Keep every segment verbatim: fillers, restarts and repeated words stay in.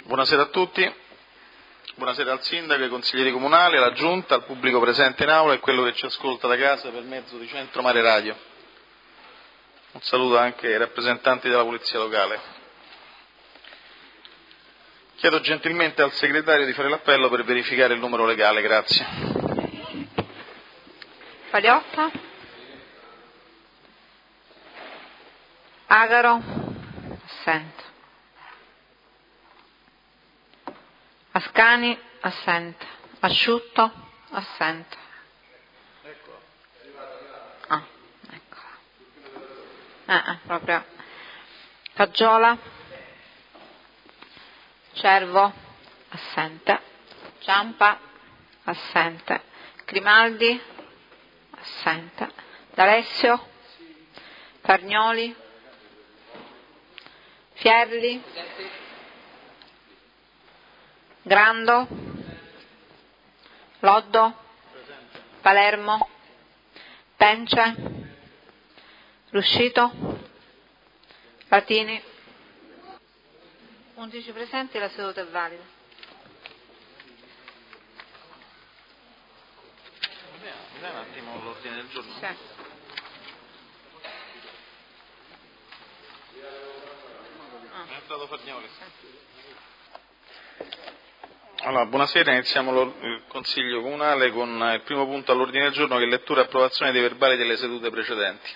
Buonasera a tutti, buonasera al Sindaco, ai consiglieri comunali, alla Giunta, al pubblico presente in aula e quello che ci ascolta da casa per mezzo di Centro Mare Radio. Un saluto anche ai rappresentanti della Polizia Locale. Chiedo gentilmente al Segretario di fare l'appello per verificare il numero legale, grazie. Pagliotta, Agaro, assente. Ascani, assente. Asciutto, assente. Ah, eccola. Eh, eh, proprio. Caggiola, Cervo, assente. Ciampa, assente. Grimaldi, assente. D'Alessio, Cargnoli, Fierli, Grando, Loddo, Palermo, Pence, Ruscito, Latini. undici presenti, la seduta è valida. Mi dai un attimo l'ordine del giorno? Sì. È entrato Fagnoli. Allora, buonasera, iniziamo il Consiglio Comunale con il primo punto all'ordine del giorno che è lettura e approvazione dei verbali delle sedute precedenti.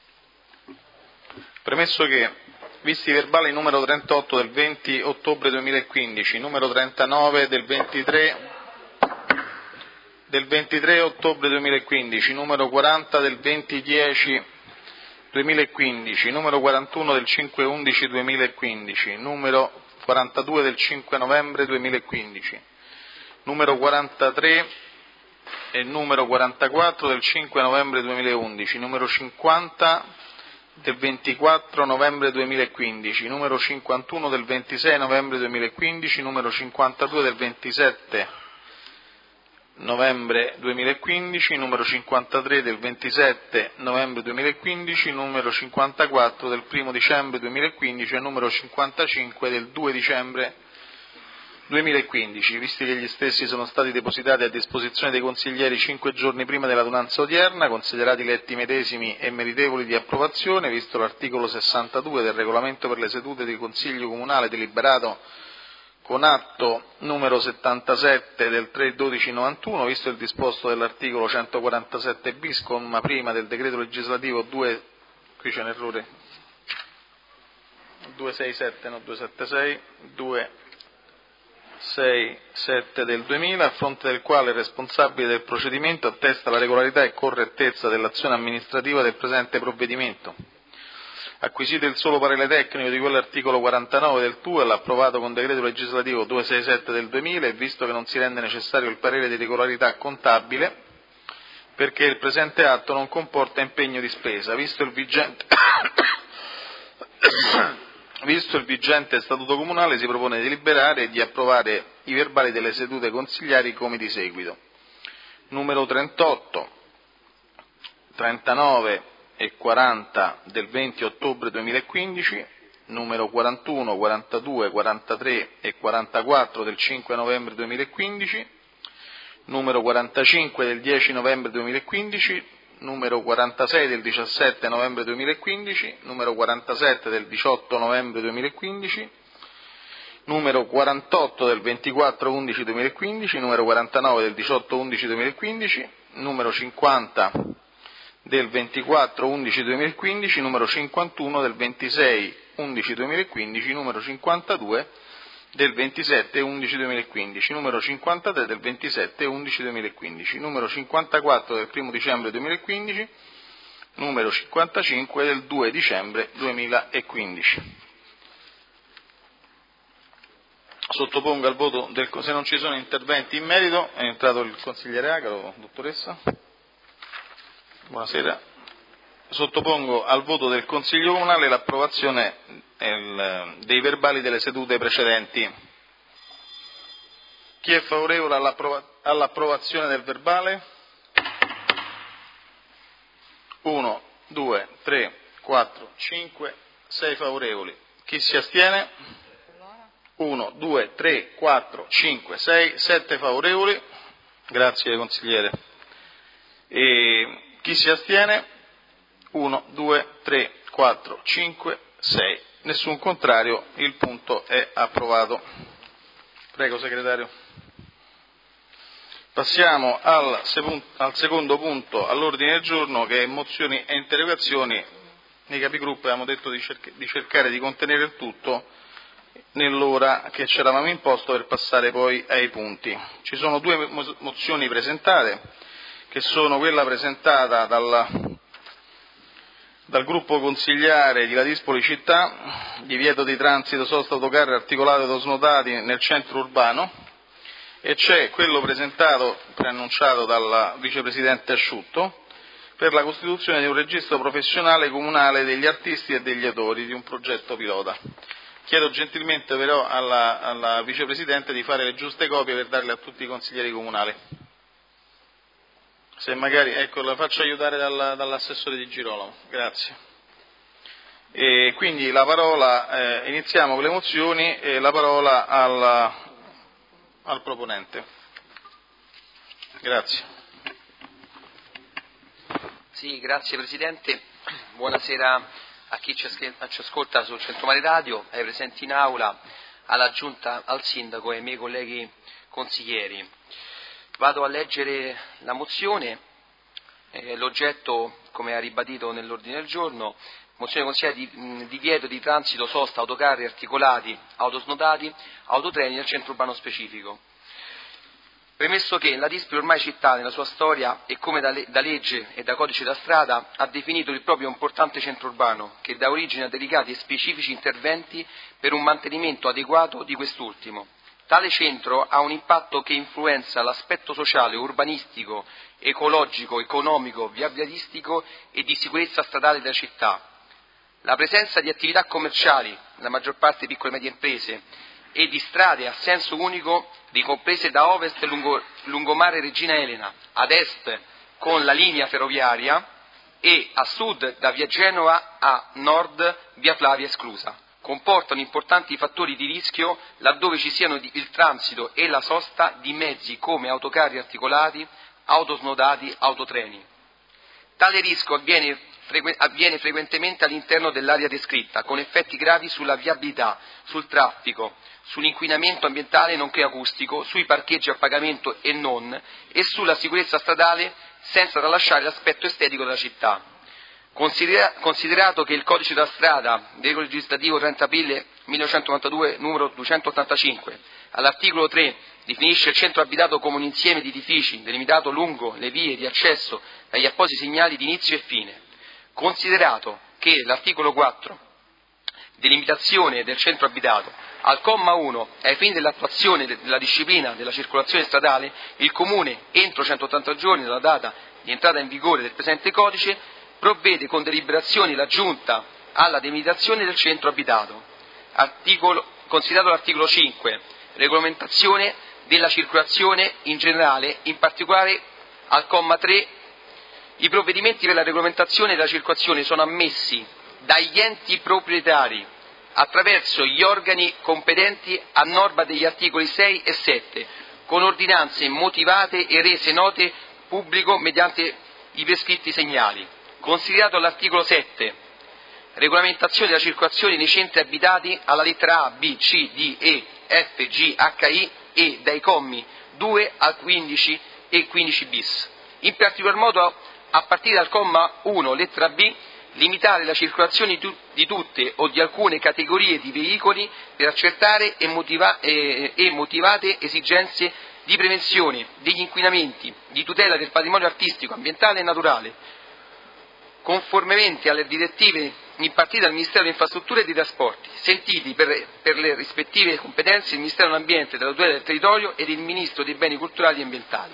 Premesso che, visti i verbali numero trentotto del venti ottobre duemilaquindici, numero trentanove del ventitré del ventitré ottobre duemilaquindici, numero quaranta del venti dieci duemilaquindici, numero quarantuno del cinque undici duemilaquindici, numero quarantadue del cinque novembre duemilaquindici, numero quarantatré e numero quarantaquattro del cinque novembre duemilaundici, numero cinquanta del ventiquattro novembre duemilaquindici, numero cinquantuno del ventisei novembre duemilaquindici, numero cinquantadue del ventisette novembre duemilaquindici, numero cinquantatré del ventisette novembre duemilaquindici, numero cinquantaquattro del primo dicembre duemilaquindici e numero cinquantacinque del due dicembre duemilaquindici, visti che gli stessi sono stati depositati a disposizione dei consiglieri cinque giorni prima dell'adunanza odierna, considerati letti medesimi e meritevoli di approvazione, visto l'articolo sessantadue del regolamento per le sedute del Consiglio Comunale deliberato con atto numero settantasette del tre dodici novantuno, visto il disposto dell'articolo centoquarantasette bis, comma prima del decreto legislativo due, qui c'è un errore, duecentosessantasette, no duecentosettantasei, duecentosessantasette del duemila, a fronte del quale il responsabile del procedimento attesta la regolarità e correttezza dell'azione amministrativa del presente provvedimento. Acquisito il solo parere tecnico di quell'articolo quarantanove del T U E L approvato con decreto legislativo duecentosessantasette del duemila e visto che non si rende necessario il parere di regolarità contabile perché il presente atto non comporta impegno di spesa, visto il vigente, visto il vigente statuto comunale, si propone di deliberare e di approvare i verbali delle sedute consigliari come di seguito. Numero trentotto, trentanove e quaranta del venti ottobre duemilaquindici, numero quarantuno, quarantadue, quarantatré e quarantaquattro del cinque novembre duemilaquindici, numero quarantacinque del dieci novembre duemilaquindici, numero quarantasei del diciassette novembre duemilaquindici, numero quarantasette del diciotto novembre duemilaquindici, numero quarantotto del ventiquattro undici duemilaquindici, numero quarantanove del diciotto undici duemilaquindici, numero cinquanta del ventiquattro undici duemilaquindici, numero cinquantuno del ventisei undici duemilaquindici, numero cinquantadue del ventisette undici duemilaquindici, numero cinquantatré del ventisette undici duemilaquindici, numero cinquantaquattro del primo dicembre duemilaquindici, numero cinquantacinque del due dicembre duemilaquindici. Sottopongo al voto, del, se non ci sono interventi in merito, è entrato il consigliere Agaro, dottoressa. Buonasera. Sottopongo al voto del Consiglio Comunale l'approvazione el, dei verbali delle sedute precedenti. Chi è favorevole all'approva- all'approvazione del verbale? uno, due, tre, quattro, cinque, sei favorevoli. Chi si astiene? uno, due, tre, quattro, cinque, sei, sette favorevoli, grazie consigliere. E chi si astiene? uno, due, tre, quattro, cinque, sei. Nessun contrario, il punto è approvato. Prego, segretario. Passiamo al, al secondo punto all'ordine del giorno, che è mozioni e interrogazioni. Nei capigruppo abbiamo detto di, cerc- di cercare di contenere il tutto nell'ora che ci eravamo imposto per passare poi ai punti. Ci sono due mo- mozioni presentate, che sono quella presentata dal, dal gruppo consigliare di Ladispoli Città, divieto di transito, sosta, autocarri articolati ed osnodati nel centro urbano, e c'è quello presentato, preannunciato dal vicepresidente Asciutto, per la costituzione di un registro professionale comunale degli artisti e degli autori di un progetto pilota. Chiedo gentilmente però alla, alla vicepresidente di fare le giuste copie per darle a tutti i consiglieri comunali. Se magari, ecco, la faccio aiutare dalla, dall'assessore di Girolamo. Grazie. E quindi la parola, eh, iniziamo con le mozioni e la parola al, al proponente. Grazie. Sì, grazie Presidente. Buonasera a chi ci ascolta sul Centromare Radio, ai presenti in aula, alla Giunta, al Sindaco e ai miei colleghi consiglieri. Vado a leggere la mozione, eh, l'oggetto, come ha ribadito nell'ordine del giorno, mozione consigliere di mh, divieto di transito, sosta, autocarri articolati, autosnodati, autotreni nel centro urbano specifico. Premesso che la Dispoli ormai città nella sua storia e come da, le, da legge e da codice da strada ha definito il proprio importante centro urbano che dà origine a delicati e specifici interventi per un mantenimento adeguato di quest'ultimo. Tale centro ha un impatto che influenza l'aspetto sociale, urbanistico, ecologico, economico, viabilistico e di sicurezza stradale della città. La presenza di attività commerciali, la maggior parte piccole e medie imprese, e di strade a senso unico ricomprese da ovest lungo, lungomare Regina Elena, ad est con la linea ferroviaria e a sud da via Genova a nord via Flavia esclusa. Comportano importanti fattori di rischio laddove ci siano il transito e la sosta di mezzi come autocarri articolati, autosnodati, autotreni. Tale rischio avviene, frequ- avviene frequentemente all'interno dell'area descritta, con effetti gravi sulla viabilità, sul traffico, sull'inquinamento ambientale nonché acustico, sui parcheggi a pagamento e non, e sulla sicurezza stradale, senza tralasciare l'aspetto estetico della città. Considera- considerato che il codice della strada, decreto legislativo trenta aprile millenovecentonovantadue numero duecentottantacinque, all'articolo tre definisce il centro abitato come un insieme di edifici delimitato lungo le vie di accesso dagli appositi segnali di inizio e fine. Considerato che l'articolo quattro, delimitazione del centro abitato, al comma uno, ai fini dell'attuazione della disciplina della circolazione stradale, il Comune, entro centottanta giorni dalla data di entrata in vigore del presente codice, provvede con deliberazioni la Giunta alla delimitazione del centro abitato. Articolo, considerato l'articolo cinque, regolamentazione della circolazione in generale, in particolare al comma tre, i provvedimenti per la regolamentazione della circolazione sono ammessi dagli enti proprietari attraverso gli organi competenti a norma degli articoli sei e sette, con ordinanze motivate e rese note pubblico mediante i prescritti segnali. Considerato l'articolo sette, regolamentazione della circolazione nei centri abitati alla lettera A, B, C, D, E, F, G, H, I e dai commi due al quindici e quindici bis. In particolar modo, a partire dal comma uno, lettera B, limitare la circolazione di tutte o di alcune categorie di veicoli per accertare e, motiva- e, e motivate esigenze di prevenzione degli inquinamenti, di tutela del patrimonio artistico, ambientale e naturale, conformemente alle direttive impartite dal Ministero delle Infrastrutture e dei Trasporti, sentiti per, per le rispettive competenze il Ministero dell'Ambiente, della tutela del territorio ed il Ministro dei Beni Culturali e Ambientali.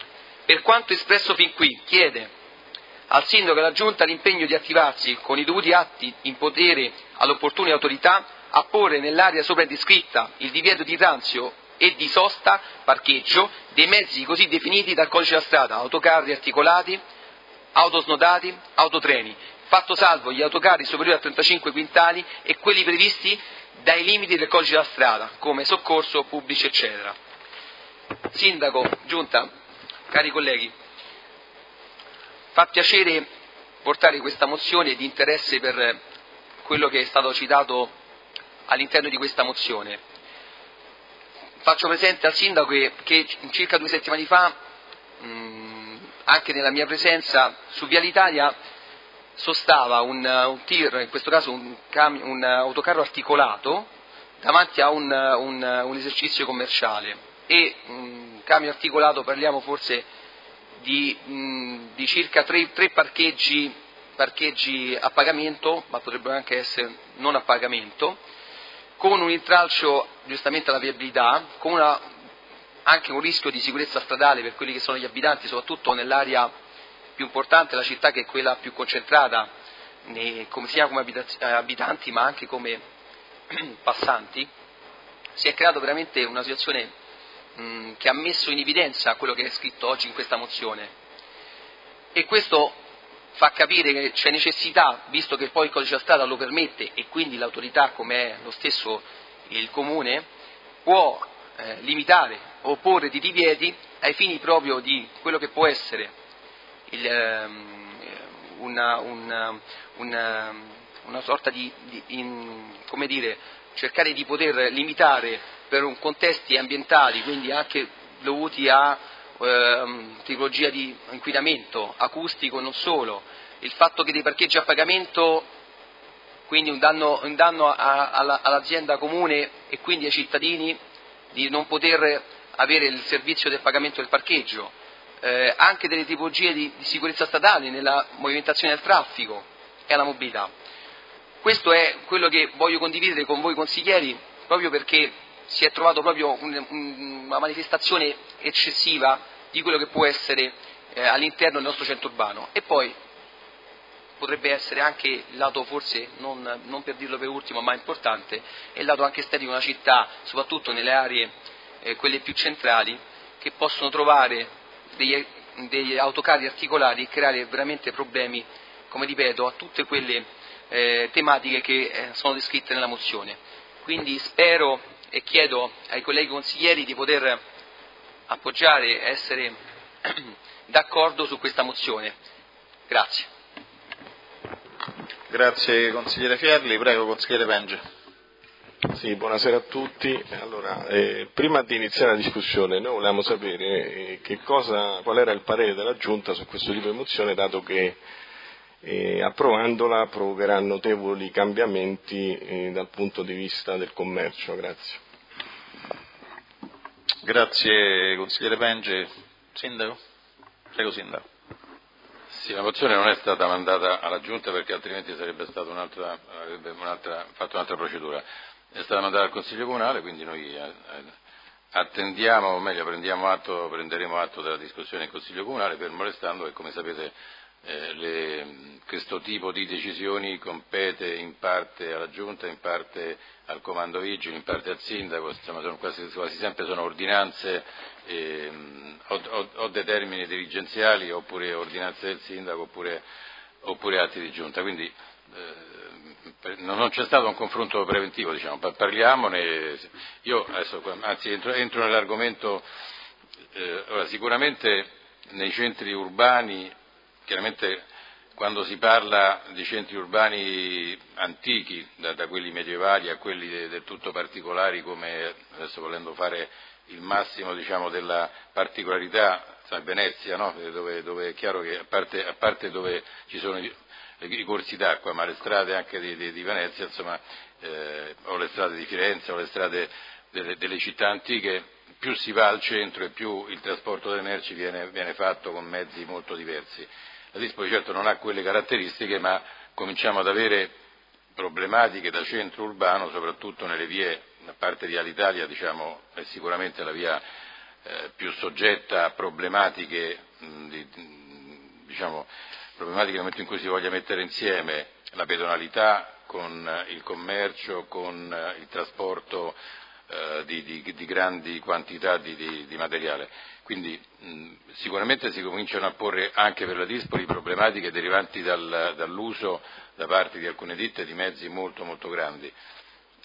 Per quanto espresso fin qui, chiede al Sindaco e alla Giunta l'impegno di attivarsi con i dovuti atti in potere alle opportune autorità a porre nell'area sopra descritta il divieto di transito e di sosta, parcheggio, dei mezzi così definiti dal codice della strada, autocarri articolati, autosnodati, autotreni, fatto salvo gli autocarri superiori a trentacinque quintali e quelli previsti dai limiti del codice della strada, come soccorso, pubblici, eccetera. Sindaco, Giunta, cari colleghi, fa piacere portare questa mozione di interesse per quello che è stato citato all'interno di questa mozione. Faccio presente al Sindaco che, che circa due settimane fa, mh, anche nella mia presenza, su Viale Italia sostava un, un tir, in questo caso un, cam, un autocarro articolato, davanti a un, un, un esercizio commerciale. E un camion articolato, parliamo forse di, mh, di circa tre, tre parcheggi, parcheggi a pagamento, ma potrebbero anche essere non a pagamento, con un intralcio giustamente alla viabilità, con una, anche un rischio di sicurezza stradale per quelli che sono gli abitanti, soprattutto nell'area più importante della città, che è quella più concentrata, né, come, sia come abitanti ma anche come passanti. Si è creata veramente una situazione mh, che ha messo in evidenza quello che è scritto oggi in questa mozione, e questo fa capire che c'è necessità, visto che poi il codice della strada lo permette e quindi l'autorità, come è lo stesso il Comune, può eh, limitare o porre di divieti ai fini proprio di quello che può essere il, um, una, una, una, una sorta di, di in, come dire, cercare di poter limitare per un contesti ambientali, quindi anche dovuti a tipologia di inquinamento acustico, non solo, il fatto che dei parcheggi a pagamento, quindi un danno, un danno a, alla, all'azienda comune e quindi ai cittadini di non poter avere il servizio del pagamento del parcheggio, eh, anche delle tipologie di, di sicurezza statale nella movimentazione del traffico e alla mobilità. Questo è quello che voglio condividere con voi consiglieri, proprio perché si è trovato proprio un, un, una manifestazione eccessiva di quello che può essere eh, all'interno del nostro centro urbano. E poi potrebbe essere anche il lato, forse non, non per dirlo per ultimo ma importante, è il lato anche estetico di una città, soprattutto nelle aree eh, quelle più centrali, che possono trovare degli, degli autocarri articolati e creare veramente problemi, come ripeto, a tutte quelle eh, tematiche che eh, sono descritte nella mozione. Quindi spero e chiedo ai colleghi consiglieri di poter appoggiare e essere d'accordo su questa mozione. Grazie. Grazie consigliere Fierli, prego consigliere Penge. Sì, buonasera a tutti. Allora, eh, prima di iniziare la discussione noi volevamo sapere eh, che cosa, qual era il parere della Giunta su questo tipo di mozione, dato che eh, approvandola provocherà notevoli cambiamenti eh, dal punto di vista del commercio. Grazie. Grazie consigliere Penge. Sindaco? Prego Sindaco. Sì, la mozione non è stata mandata alla Giunta perché altrimenti sarebbe stata un'altra, avrebbe un'altra, fatto un'altra procedura. È stata mandata al Consiglio Comunale, quindi noi attendiamo, o meglio prendiamo atto, prenderemo atto della discussione in Consiglio Comunale, fermo restando che, come sapete, eh, le, questo tipo di decisioni compete in parte alla Giunta, in parte al Comando Vigili, in parte al Sindaco, insomma sono quasi, quasi sempre sono ordinanze eh, o, o, o determini dirigenziali oppure ordinanze del Sindaco oppure, oppure atti di Giunta, quindi eh, non c'è stato un confronto preventivo, diciamo, parliamone. Io adesso, anzi entro, entro nell'argomento, eh, ora, sicuramente nei centri urbani, chiaramente quando si parla di centri urbani antichi, da, da quelli medievali a quelli de, del tutto particolari, come adesso volendo fare il massimo, diciamo, della particolarità, sai, Venezia, no? dove, dove è chiaro che a parte, a parte dove ci sono i, i corsi d'acqua, ma le strade anche di, di, di Venezia, insomma, eh, o le strade di Firenze o le strade delle, delle città antiche, più si va al centro e più il trasporto delle merci viene, viene fatto con mezzi molto diversi. La Dispo certo non ha quelle caratteristiche, ma cominciamo ad avere problematiche da centro urbano, soprattutto nelle vie, a parte Via l'Italia, diciamo, è sicuramente la via eh, più soggetta a problematiche, mh, di, diciamo, problematiche nel momento in cui si voglia mettere insieme la pedonalità con il commercio, con il trasporto eh, di, di, di grandi quantità di, di, di materiale. Quindi mh, sicuramente si cominciano a porre anche per la Dispoli problematiche derivanti dal, dall'uso da parte di alcune ditte di mezzi molto molto grandi.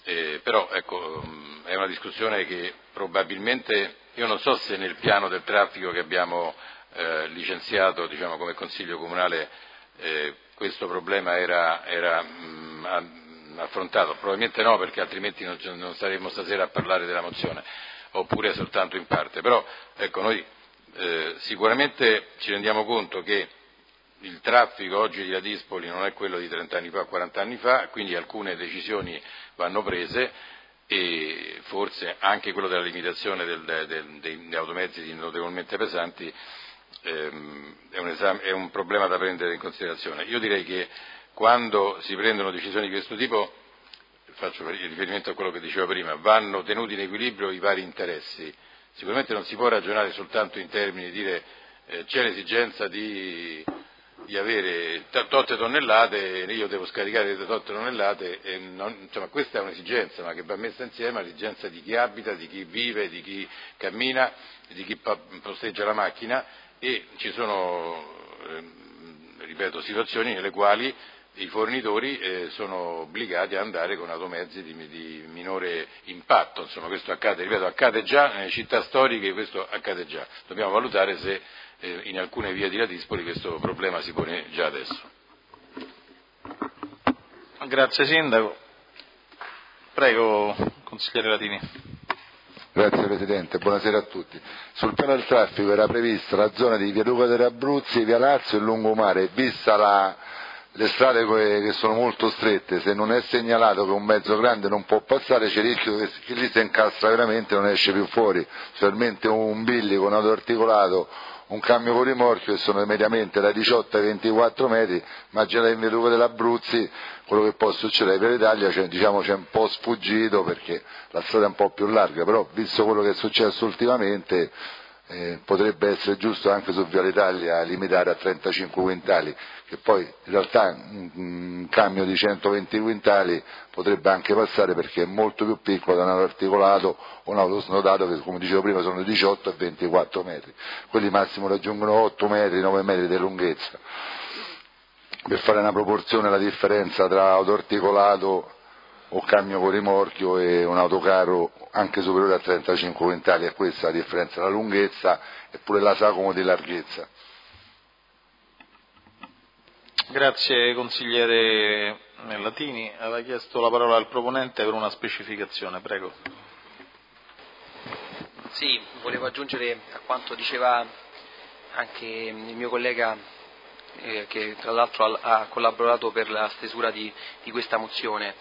Eh, però ecco, è una discussione che probabilmente, io non so se nel piano del traffico che abbiamo eh, licenziato, diciamo, come Consiglio Comunale, eh, questo problema era, era mh, affrontato, probabilmente no, perché altrimenti non, non saremmo stasera a parlare della mozione, oppure soltanto in parte, però ecco, noi eh, sicuramente ci rendiamo conto che il traffico oggi di Ladispoli non è quello di trent'anni fa, quaranta anni fa, quindi alcune decisioni vanno prese e forse anche quello della limitazione del, del, degli automezzi notevolmente pesanti ehm, è, un esame, è un problema da prendere in considerazione. Io direi che quando si prendono decisioni di questo tipo, faccio riferimento a quello che dicevo prima, vanno tenuti in equilibrio i vari interessi. Sicuramente non si può ragionare soltanto in termini di dire eh, c'è l'esigenza di di avere totte tonnellate, io devo scaricare totte tonnellate, e non, insomma, questa è un'esigenza, ma che va messa insieme all'esigenza di chi abita, di chi vive, di chi cammina, di chi posteggia la macchina, e ci sono, eh, ripeto, situazioni nelle quali i fornitori eh, sono obbligati ad andare con automezzi di, di minore impatto, insomma questo accade, ripeto, accade già nelle città storiche, questo accade già, dobbiamo valutare se eh, in alcune vie di Ladispoli questo problema si pone già adesso. Grazie Sindaco. Prego, consigliere Latini. Grazie Presidente, buonasera a tutti. Sul piano del traffico era prevista la zona di Via Duca degli Abruzzi, Via Lazio e Lungomare, vista la, le strade che sono molto strette, se non è segnalato che un mezzo grande non può passare c'è il rischio che, che lì si incastra veramente e non esce più fuori, specialmente un bilico, un autoarticolato, un camion con rimorchio che sono mediamente da diciotto ai ventiquattro metri, ma già in Via Duca degli Abruzzi quello che può succedere per l'Italia c'è, diciamo, c'è un po' sfuggito perché la strada è un po' più larga, però visto quello che è successo ultimamente eh, potrebbe essere giusto anche su Via Italia limitare a trentacinque quintali, che poi in realtà un, un camion di centoventi quintali potrebbe anche passare perché è molto più piccolo da un articolato o un autosnodato che, come dicevo prima, sono diciotto e ventiquattro metri, quelli massimo raggiungono otto metri, nove metri di lunghezza. Per fare una proporzione la differenza tra autoarticolato o camion con rimorchio e un autocarro anche superiore a trentacinque quintali, è questa la differenza, la lunghezza e pure la sacomo di larghezza. Grazie consigliere Latini, aveva chiesto la parola al proponente per una specificazione, prego. Sì, volevo aggiungere a quanto diceva anche il mio collega eh, che tra l'altro ha, ha collaborato per la stesura di, di questa mozione,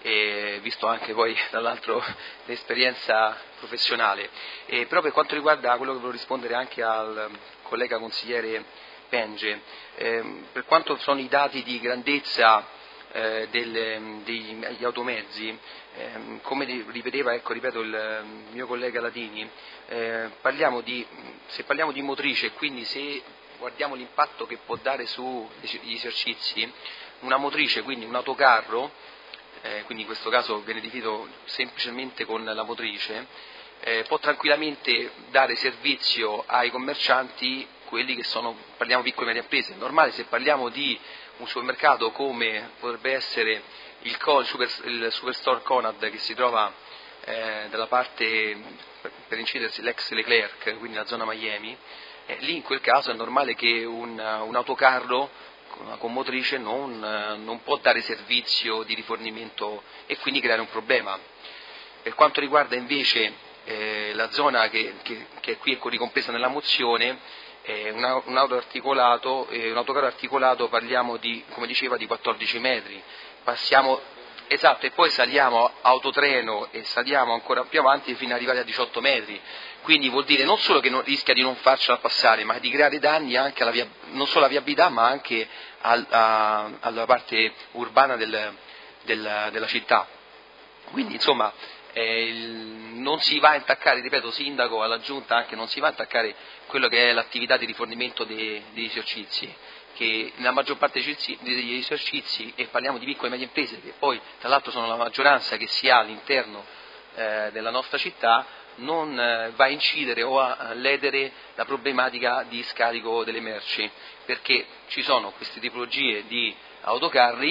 e visto anche poi dall'altro l'esperienza professionale. E però per quanto riguarda quello che volevo rispondere anche al collega consigliere Penge, eh, per quanto sono i dati di grandezza eh, del, degli automezzi, eh, come ripeteva, ecco, ripeto, il mio collega Latini, eh, parliamo di, se parliamo di motrice, quindi se guardiamo l'impatto che può dare sugli esercizi, una motrice, quindi un autocarro, eh, quindi in questo caso viene definito semplicemente con la motrice, eh, può tranquillamente dare servizio ai commercianti, quelli che sono, parliamo piccole e medie imprese. È normale, se parliamo di un supermercato come potrebbe essere il, Co, il, super, il Superstore Conad che si trova eh, dalla parte, per, per incidersi, l'ex Leclerc, quindi la zona Miami, eh, lì in quel caso è normale che un, un autocarro con motrice non, non può dare servizio di rifornimento e quindi creare un problema. Per quanto riguarda invece eh, la zona che, che, che è qui ricompresa nella mozione, eh, un, un auto articolato, eh, un autocarro articolato parliamo di, come diceva, di quattordici metri, passiamo, esatto, e poi saliamo autotreno e saliamo ancora più avanti fino ad arrivare a diciotto metri. Quindi vuol dire non solo che non, rischia di non farcela passare, ma di creare danni anche alla via, non solo alla viabilità, ma anche al, a, alla parte urbana del, del, della città. Quindi insomma eh, il, non si va a intaccare, ripeto, sindaco, alla giunta anche, non si va a intaccare quello che è l'attività di rifornimento dei, degli esercizi, che nella maggior parte degli esercizi, e parliamo di piccole e medie imprese, che poi tra l'altro sono la maggioranza che si ha all'interno eh, della nostra città, non eh, va a incidere o a ledere la problematica di scarico delle merci, perché ci sono queste tipologie di autocarri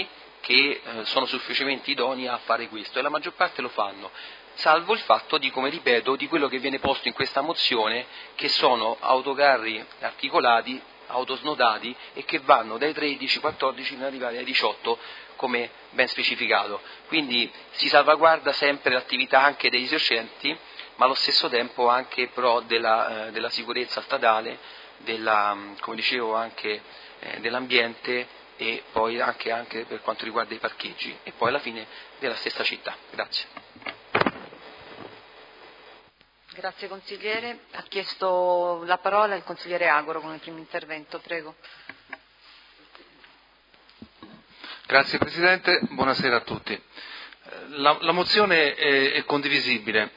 che eh, sono sufficientemente idonei a fare questo, e la maggior parte lo fanno, salvo il fatto di, come ripeto, di quello che viene posto in questa mozione, che sono autocarri articolati, autosnodati, e che vanno dai tredici quattordici fino ad arrivare ai diciotto, come ben specificato. Quindi si salvaguarda sempre l'attività anche degli esercenti, ma allo stesso tempo anche però della, eh, della sicurezza stradale, della, come dicevo, anche eh, dell'ambiente, e poi anche, anche per quanto riguarda i parcheggi, e poi alla fine della stessa città. Grazie. Grazie consigliere. Ha chiesto la parola il consigliere Agoro con il primo intervento, prego. Grazie Presidente, buonasera a tutti. La, la mozione è, è condivisibile,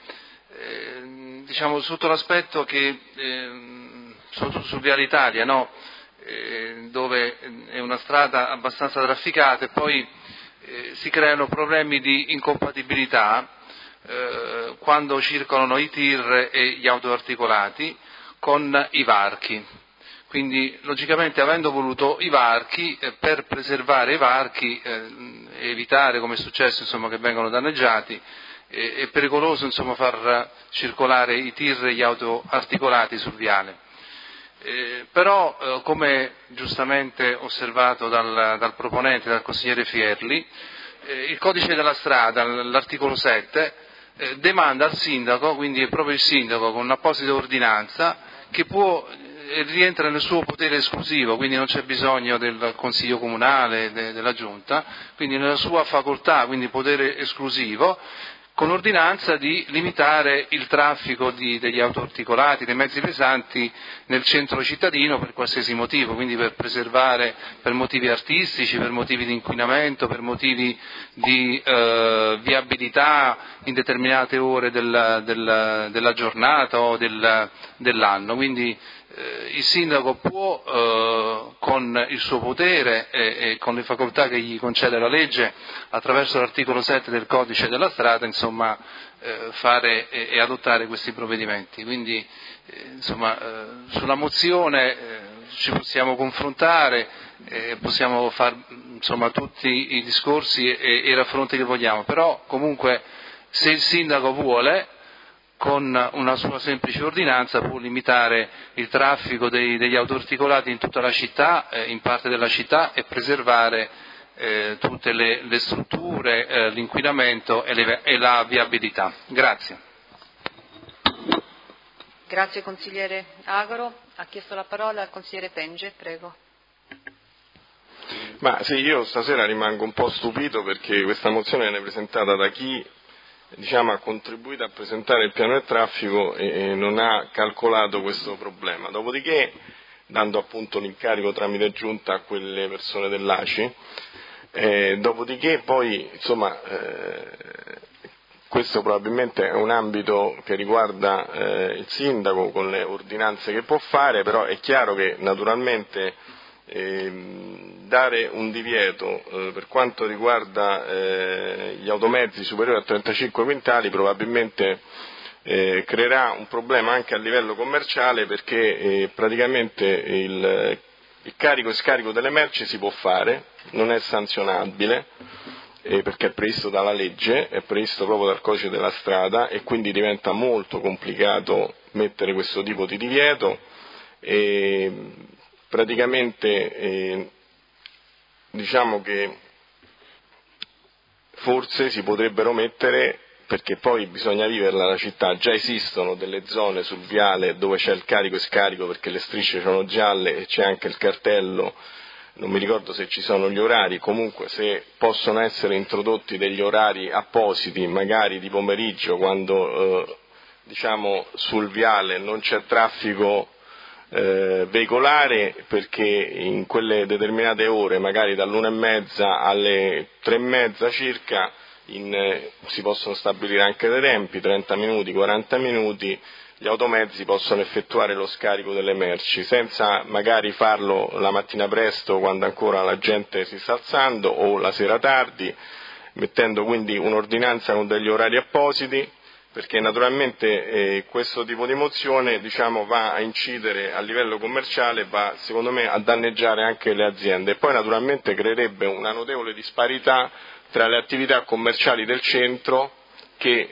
eh, diciamo sotto l'aspetto che, eh, soprattutto su Viale Italia, no? eh, dove è una strada abbastanza trafficata, e poi eh, si creano problemi di incompatibilità eh, quando circolano i tir e gli autoarticolati con i varchi. Quindi, logicamente, avendo voluto i varchi, eh, per preservare i varchi e eh, evitare, come è successo, insomma, che vengano danneggiati, eh, è pericoloso, insomma, far circolare i tir e gli autoarticolati sul viale. Eh, però, eh, come giustamente osservato dal, dal proponente, dal consigliere Fierli, eh, il codice della strada, l'articolo sette, eh, demanda al sindaco, quindi è proprio il sindaco con un'apposita ordinanza, che può rientra nel suo potere esclusivo, quindi non c'è bisogno del Consiglio Comunale, de, della Giunta, quindi nella sua facoltà, quindi potere esclusivo, con ordinanza di limitare il traffico di, degli autoarticolati, dei mezzi pesanti nel centro cittadino per qualsiasi motivo, quindi per preservare, per motivi artistici, per motivi di inquinamento, per motivi di eh, viabilità in determinate ore del, del, della giornata o del, dell'anno. Quindi eh, il sindaco può, eh, con il suo potere e, e con le facoltà che gli concede la legge, attraverso l'articolo sette del codice della strada, insomma, eh, fare e, e adottare questi provvedimenti. Quindi, eh, insomma, eh, sulla mozione eh, ci possiamo confrontare, eh, possiamo fare, insomma, tutti i discorsi e, e i raffronti che vogliamo, però comunque se il sindaco vuole, con una sua semplice ordinanza può limitare il traffico dei, degli autoarticolati in tutta la città, eh, in parte della città, e preservare eh, tutte le, le strutture, eh, l'inquinamento e, le, e la viabilità. Grazie. Grazie consigliere Agoro. Ha chiesto la parola il consigliere Penge, prego. Ma sì, io stasera rimango un po' stupito perché questa mozione viene presentata da chi, diciamo, ha contribuito a presentare il piano del traffico e, e non ha calcolato questo problema. Dopodiché, dando appunto l'incarico tramite giunta a quelle persone dell'A C I, eh, dopodiché poi, insomma, eh, questo probabilmente è un ambito che riguarda eh, il sindaco con le ordinanze che può fare, però è chiaro che naturalmente eh, dare un divieto eh, per quanto riguarda eh, gli automezzi superiori a trentacinque quintali probabilmente eh, creerà un problema anche a livello commerciale, perché eh, praticamente il, il carico e scarico delle merci si può fare, non è sanzionabile, Eh, perché è previsto dalla legge, è previsto proprio dal codice della strada, e quindi diventa molto complicato mettere questo tipo di divieto. E praticamente eh, diciamo che forse si potrebbero mettere, perché poi bisogna viverla la città, già esistono delle zone sul viale dove c'è il carico e scarico perché le strisce sono gialle e c'è anche il cartello. Non mi ricordo se ci sono gli orari, comunque se possono essere introdotti degli orari appositi, magari di pomeriggio, quando eh, diciamo sul viale non c'è traffico eh, veicolare, perché in quelle determinate ore, magari dall'una e mezza alle tre e mezza circa, in, eh, si possono stabilire anche dei tempi, trenta minuti, quaranta minuti, gli automezzi possono effettuare lo scarico delle merci, senza magari farlo la mattina presto quando ancora la gente si sta alzando, o la sera tardi, mettendo quindi un'ordinanza con degli orari appositi perché naturalmente eh, questo tipo di mozione diciamo, va a incidere a livello commerciale, va secondo me a danneggiare anche le aziende e poi naturalmente creerebbe una notevole disparità tra le attività commerciali del centro che,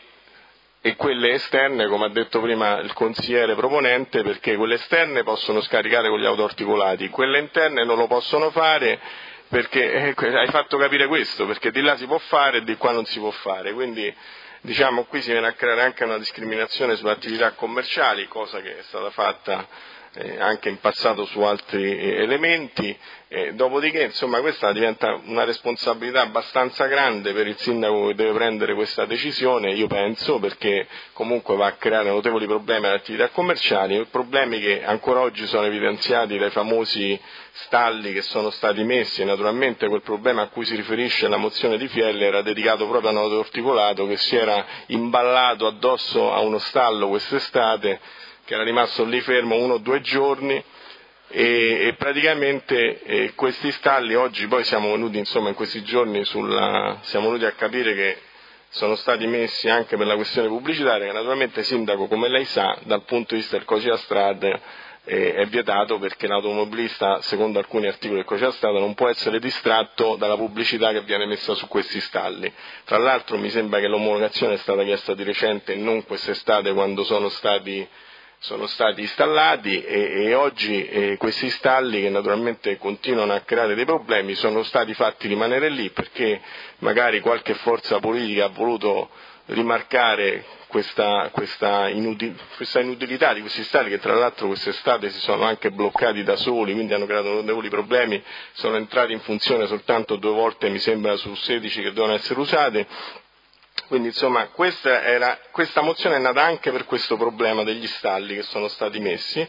e quelle esterne, come ha detto prima il consigliere proponente, perché quelle esterne possono scaricare con gli autoarticolati, quelle interne non lo possono fare perché eh, hai fatto capire questo, perché di là si può fare e di qua non si può fare, quindi diciamo qui si viene a creare anche una discriminazione sulle attività commerciali, cosa che è stata fatta eh, anche in passato su altri eh, elementi, eh, dopodiché insomma questa diventa una responsabilità abbastanza grande per il sindaco che deve prendere questa decisione, io penso, perché comunque va a creare notevoli problemi alle attività commerciali, problemi che ancora oggi sono evidenziati dai famosi stalli che sono stati messi, e naturalmente quel problema a cui si riferisce la mozione di Fielle era dedicato proprio a un autoarticolato che si era imballato addosso a uno stallo quest'estate, che era rimasto lì fermo uno o due giorni e, e praticamente eh, questi stalli oggi poi siamo venuti insomma in questi giorni sulla, siamo venuti a capire che sono stati messi anche per la questione pubblicitaria, che naturalmente sindaco come lei sa dal punto di vista del codice della strada eh, è vietato, perché l'automobilista secondo alcuni articoli del codice della strada non può essere distratto dalla pubblicità che viene messa su questi stalli. Tra l'altro mi sembra che l'omologazione è stata chiesta di recente e non quest'estate quando sono stati sono stati installati e, e oggi eh, questi stalli, che naturalmente continuano a creare dei problemi, sono stati fatti rimanere lì perché magari qualche forza politica ha voluto rimarcare questa, questa, inutil, questa inutilità di questi stalli, che tra l'altro quest'estate si sono anche bloccati da soli, quindi hanno creato notevoli problemi, sono entrati in funzione soltanto due volte mi sembra su sedici che devono essere usate. Quindi insomma questa, era, questa mozione è nata anche per questo problema degli stalli che sono stati messi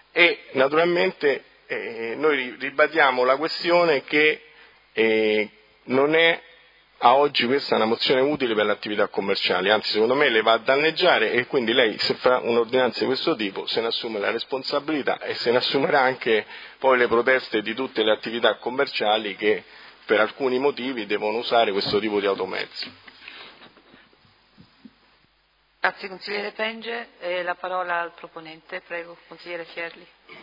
e naturalmente eh, noi ribadiamo la questione che eh, non è a oggi questa una mozione utile per le attività commerciali, anzi secondo me le va a danneggiare e quindi lei se fa un'ordinanza di questo tipo se ne assume la responsabilità e se ne assumerà anche poi le proteste di tutte le attività commerciali che per alcuni motivi devono usare questo tipo di automezzi. Grazie consigliere Penge, e la parola al proponente, prego consigliere Fierli.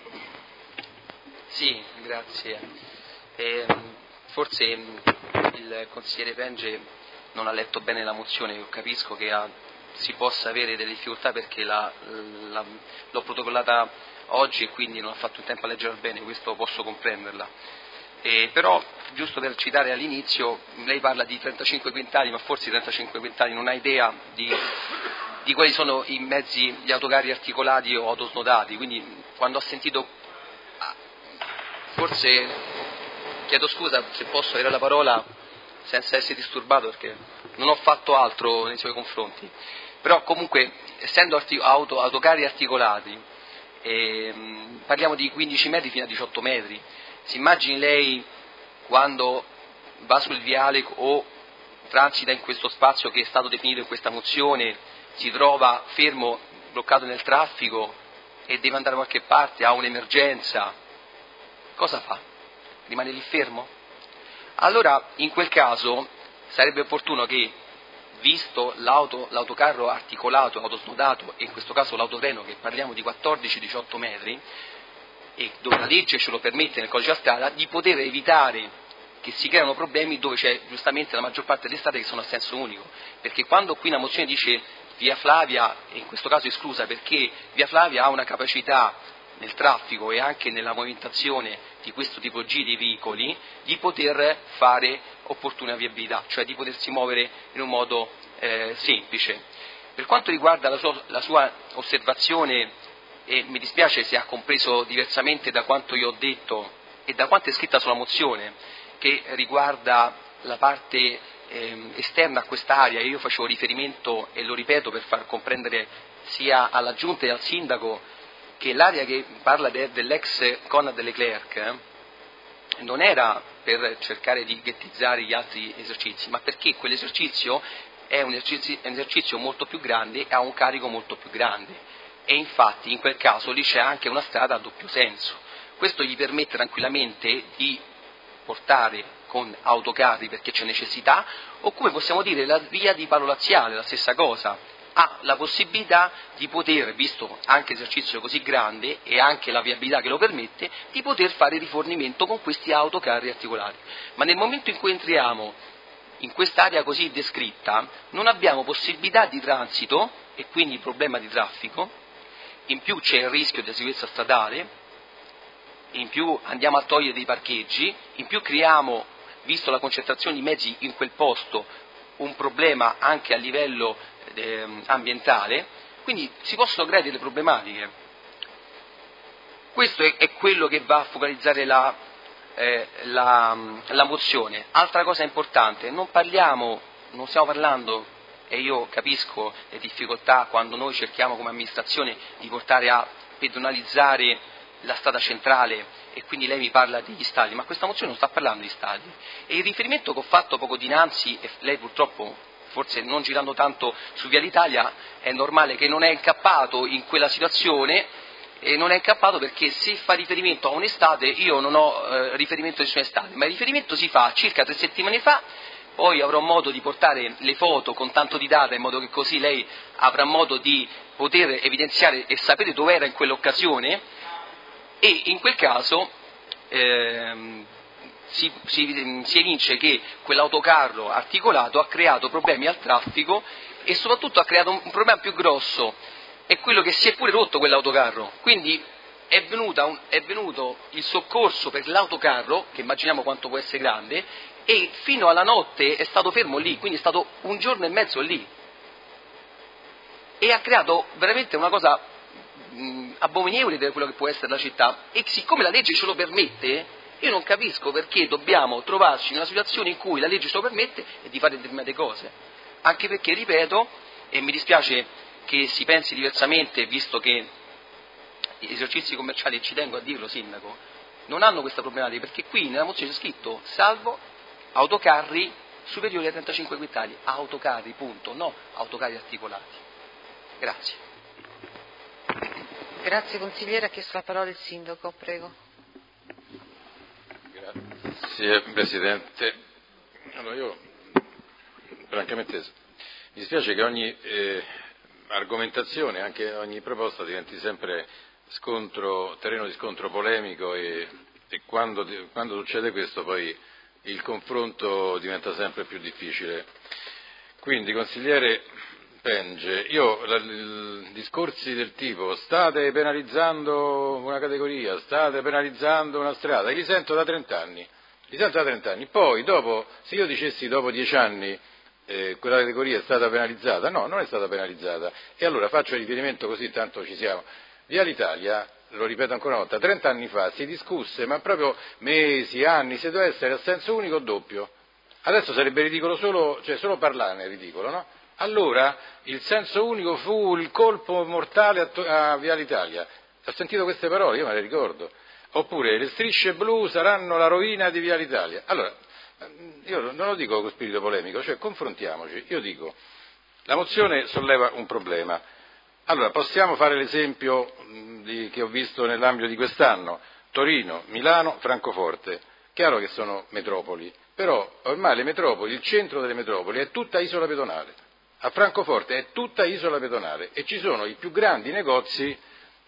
Sì, grazie. Eh, forse il consigliere Penge non ha letto bene la mozione, io capisco che ha, si possa avere delle difficoltà perché la, la, l'ho protocollata oggi e quindi non ha fatto in tempo a leggerla bene, questo posso comprenderla. Eh, però, giusto per citare all'inizio, lei parla di trentacinque quintali, ma forse i trentacinque quintali non ha idea di, di quali sono i mezzi, gli autocarri articolati o autosnodati, quindi quando ho sentito, forse, chiedo scusa se posso avere la parola senza essere disturbato perché non ho fatto altro nei suoi confronti, però comunque essendo artic- auto, autocarri articolati eh, parliamo di quindici metri fino a diciotto metri. Si immagini lei quando va sul viale o transita in questo spazio che è stato definito in questa mozione, si trova fermo, bloccato nel traffico e deve andare da qualche parte, ha un'emergenza, cosa fa? Rimane lì fermo? Allora in quel caso sarebbe opportuno che, visto l'auto, l'autocarro articolato, autosnodato e in questo caso l'autotreno, che parliamo di quattordici diciotto metri, e dove la legge ce lo permette nel codice della strada, di poter evitare che si creano problemi dove c'è giustamente la maggior parte delle strade che sono a senso unico, perché quando qui una mozione dice via Flavia, e in questo caso esclusa perché via Flavia ha una capacità nel traffico e anche nella movimentazione di questo tipologia di veicoli di poter fare opportuna viabilità, cioè di potersi muovere in un modo eh, semplice. Per quanto riguarda la sua, la sua osservazione, e mi dispiace se ha compreso diversamente da quanto io ho detto e da quanto è scritta sulla mozione, che riguarda la parte eh, esterna a quest'area, e io facevo riferimento, e lo ripeto per far comprendere sia alla Giunta e al Sindaco, che l'area che parla de, dell'ex Conad Leclerc eh, non era per cercare di ghettizzare gli altri esercizi, ma perché quell'esercizio è un esercizio, è un esercizio molto più grande e ha un carico molto più grande. E infatti in quel caso lì c'è anche una strada a doppio senso. Questo gli permette tranquillamente di portare con autocarri perché c'è necessità, o come possiamo dire la via di Paolo Laziale, la stessa cosa, ha la possibilità di poter, visto anche esercizio così grande e anche la viabilità che lo permette, di poter fare rifornimento con questi autocarri articolati. Ma nel momento in cui entriamo in quest'area così descritta non abbiamo possibilità di transito e quindi problema di traffico, in più c'è il rischio di sicurezza stradale, in più andiamo a togliere dei parcheggi, in più creiamo, visto la concentrazione di mezzi in quel posto, un problema anche a livello eh, ambientale, quindi si possono creare delle problematiche. Questo è, è quello che va a focalizzare la, eh, la, la mozione. Altra cosa importante, non parliamo, non stiamo parlando, e io capisco le difficoltà quando noi cerchiamo come amministrazione di portare a pedonalizzare la strada centrale e quindi lei mi parla degli stadi, ma questa mozione non sta parlando di stadi. E il riferimento che ho fatto poco dinanzi, e lei purtroppo, forse non girando tanto su Via l'Italia, è normale che non è incappato in quella situazione, e non è incappato perché se fa riferimento a un'estate, io non ho eh, riferimento a nessuna estate, ma il riferimento si fa circa tre settimane fa, poi avrò modo di portare le foto con tanto di data in modo che così lei avrà modo di poter evidenziare e sapere dove era in quell'occasione, e in quel caso ehm, si, si, si evince che quell'autocarro articolato ha creato problemi al traffico e soprattutto ha creato un, un problema più grosso, è quello che si è pure rotto quell'autocarro, quindi è, venuta un, è venuto il soccorso per l'autocarro, che immaginiamo quanto può essere grande, e fino alla notte è stato fermo lì, quindi è stato un giorno e mezzo lì, e ha creato veramente una cosa abominevoli di quello che può essere la città, e siccome la legge ce lo permette, io non capisco perché dobbiamo trovarci in una situazione in cui la legge ce lo permette e di fare determinate cose, anche perché, ripeto, e mi dispiace che si pensi diversamente, visto che gli esercizi commerciali, ci tengo a dirlo sindaco, non hanno questa problematica, perché qui nella mozione c'è scritto salvo autocarri superiori a trentacinque quintali, autocarri punto, no autocarri articolati. Grazie. Grazie consigliere, ha chiesto la parola il sindaco, prego. Grazie Presidente. Allora io, francamente, mi dispiace che ogni eh, argomentazione, anche ogni proposta diventi sempre scontro, terreno di scontro polemico e, e quando, quando succede questo poi il confronto diventa sempre più difficile. Quindi, consigliere Penge, io la, il, discorsi del tipo state penalizzando una categoria, state penalizzando una strada, li sento da trent'anni, li sento da trent'anni, poi dopo, se io dicessi dopo dieci anni eh, quella categoria è stata penalizzata, no, non è stata penalizzata, e allora faccio riferimento così tanto ci siamo. Via l'Italia, lo ripeto ancora una volta, trent'anni fa si discusse, ma proprio mesi, anni, se doveva essere a senso unico o doppio, adesso sarebbe ridicolo solo, cioè solo parlarne è ridicolo, no? Allora il senso unico fu il colpo mortale a, a Via l'Italia. Ho sentito queste parole, io me le ricordo. Oppure le strisce blu saranno la rovina di Via l'Italia. Allora, io non lo dico con spirito polemico, cioè confrontiamoci. Io dico, la mozione solleva un problema. Allora, possiamo fare l'esempio di, che ho visto nell'ambito di quest'anno, Torino, Milano, Francoforte. Chiaro che sono metropoli, però ormai le metropoli, il centro delle metropoli è tutta isola pedonale. A Francoforte è tutta isola pedonale e ci sono i più grandi negozi,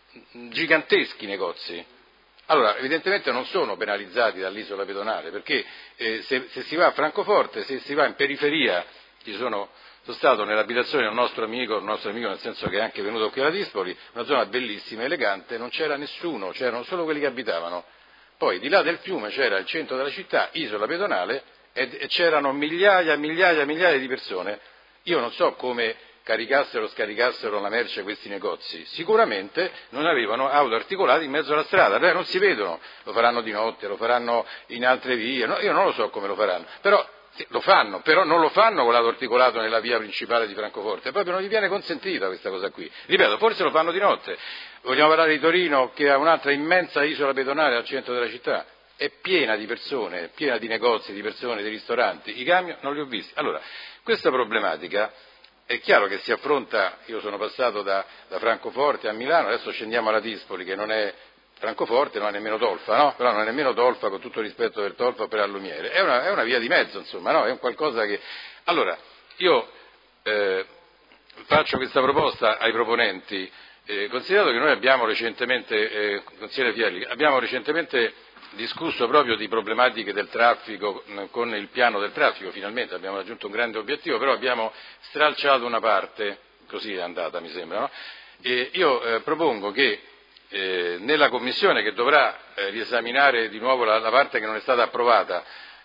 giganteschi negozi. Allora, evidentemente non sono penalizzati dall'isola pedonale, perché eh, se, se si va a Francoforte, se si va in periferia, ci sono, sono stato nell'abitazione di un nostro amico, un nostro amico nel senso che è anche venuto qui a Dispoli, una zona bellissima, elegante, non c'era nessuno, c'erano solo quelli che abitavano. Poi di là del fiume c'era il centro della città, isola pedonale, e, e c'erano migliaia e migliaia e migliaia di persone. Io non so come caricassero o scaricassero la merce questi negozi, sicuramente non avevano auto articolate in mezzo alla strada, beh, non si vedono, lo faranno di notte, lo faranno in altre vie, no, io non lo so come lo faranno, però sì, lo fanno, però non lo fanno con l'auto articolato nella via principale di Francoforte, proprio non gli viene consentita questa cosa qui, ripeto, forse lo fanno di notte. Vogliamo parlare di Torino, che ha un'altra immensa isola pedonale al centro della città, è piena di persone, piena di negozi, di persone, di ristoranti, i camion non li ho visti. Allora, questa problematica è chiaro che si affronta, io sono passato da, da Francoforte a Milano, adesso scendiamo alla Dispoli, che non è Francoforte, non è nemmeno Tolfa, no? Però non è nemmeno Tolfa, con tutto il rispetto per Tolfa o per Allumiere, è una, è una via di mezzo, insomma, no? È un qualcosa che... Allora, io eh, faccio questa proposta ai proponenti, eh, considerato che noi abbiamo recentemente, eh, consigliere Fielli, abbiamo recentemente discusso proprio di problematiche del traffico con il piano del traffico, finalmente abbiamo raggiunto un grande obiettivo, però abbiamo stralciato una parte, così è andata mi sembra, no? E io eh, propongo che eh, nella Commissione che dovrà eh, riesaminare di nuovo la, la parte che non è stata approvata,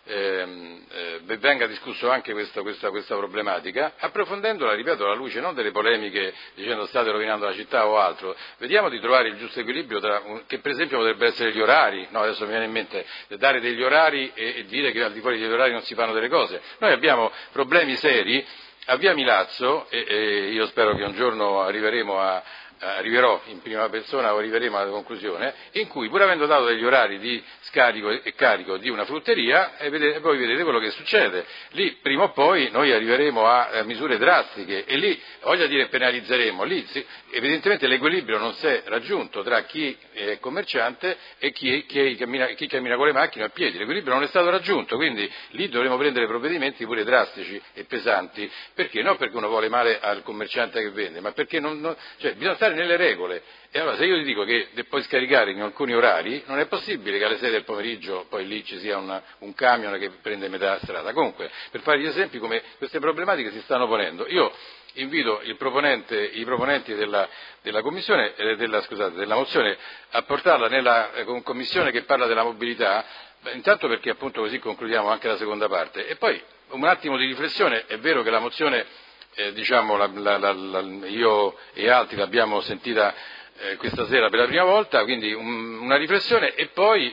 eh, eh, venga discusso anche questa, questa, questa problematica, approfondendola, ripeto, alla luce non delle polemiche dicendo state rovinando la città o altro, vediamo di trovare il giusto equilibrio tra, che per esempio potrebbe essere gli orari, no, adesso mi viene in mente dare degli orari e, e dire che al di fuori degli orari non si fanno delle cose. Noi abbiamo problemi seri a Via Milazzo e, e io spero che un giorno arriveremo a arriverò in prima persona o arriveremo alla conclusione, in cui pur avendo dato degli orari di scarico e carico di una frutteria, e vedete, voi vedete quello che succede, lì prima o poi noi arriveremo a, a misure drastiche e lì, voglio dire penalizzeremo, lì sì, evidentemente l'equilibrio non si è raggiunto tra chi è commerciante e chi, chi, cammina, chi cammina con le macchine a piedi, l'equilibrio non è stato raggiunto, quindi lì dovremo prendere provvedimenti pure drastici e pesanti, perché? Non perché uno vuole male al commerciante che vende, ma perché non, non, cioè, bisogna stare nelle regole. E allora se io ti dico che puoi scaricare in alcuni orari, non è possibile che alle sei del pomeriggio poi lì ci sia una, un camion che prende metà strada. Comunque, per fare gli esempi come queste problematiche si stanno ponendo, io invito il proponente, i proponenti della, della commissione, eh, della, scusate, della mozione a portarla nella eh, commissione che parla della mobilità, beh, intanto perché appunto così concludiamo anche la seconda parte, e poi un attimo di riflessione. È vero che la mozione Eh, diciamo, la, la, la, la, io e altri l'abbiamo sentita eh, questa sera per la prima volta, quindi un, una riflessione e poi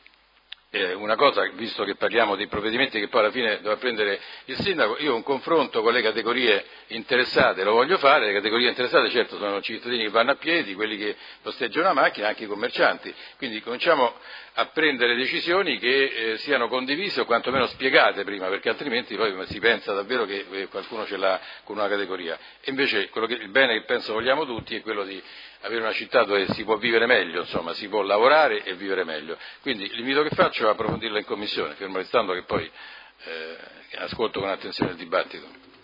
eh, una cosa, visto che parliamo di provvedimenti che poi alla fine dovrà prendere il sindaco, io un confronto con le categorie interessate lo voglio fare, le categorie interessate certo sono i cittadini che vanno a piedi, quelli che posteggiano la macchina, anche i commercianti, quindi cominciamo a prendere decisioni che eh, siano condivise o quantomeno spiegate prima, perché altrimenti poi si pensa davvero che eh, qualcuno ce l'ha con una categoria. E invece quello che, il bene che penso vogliamo tutti è quello di avere una città dove si può vivere meglio, insomma, si può lavorare e vivere meglio. Quindi l'invito che faccio è approfondirla in commissione, fermo restando che poi eh, ascolto con attenzione il dibattito.